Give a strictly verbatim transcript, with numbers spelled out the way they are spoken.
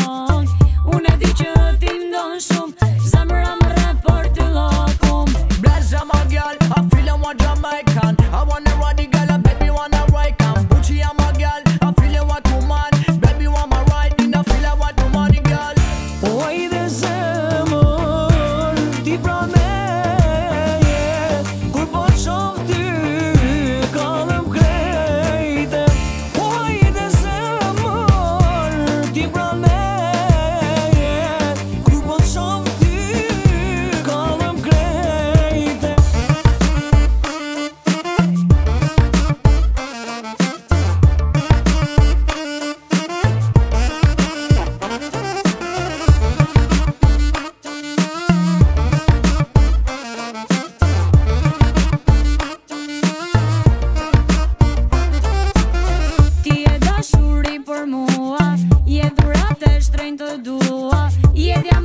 Unë e di që ti ndon shumë, zemra më rre për ty lokum. Bless my girl, I feel I'm a Jamaican. I wanna ride the girl, I bet me wanna ride can. Gucci I'm a girl, I feel you what woman. Baby want my ride, and I feel I want the money girl. Oj dhe zemër, ti pra meje, kur po qof ty, kallëm krejte. Oj dhe zemër, ti pra meje, kur po qof ty, kallëm krejte. Ti e dashuri për mua, je dhurat e shtrenjtë të dua, je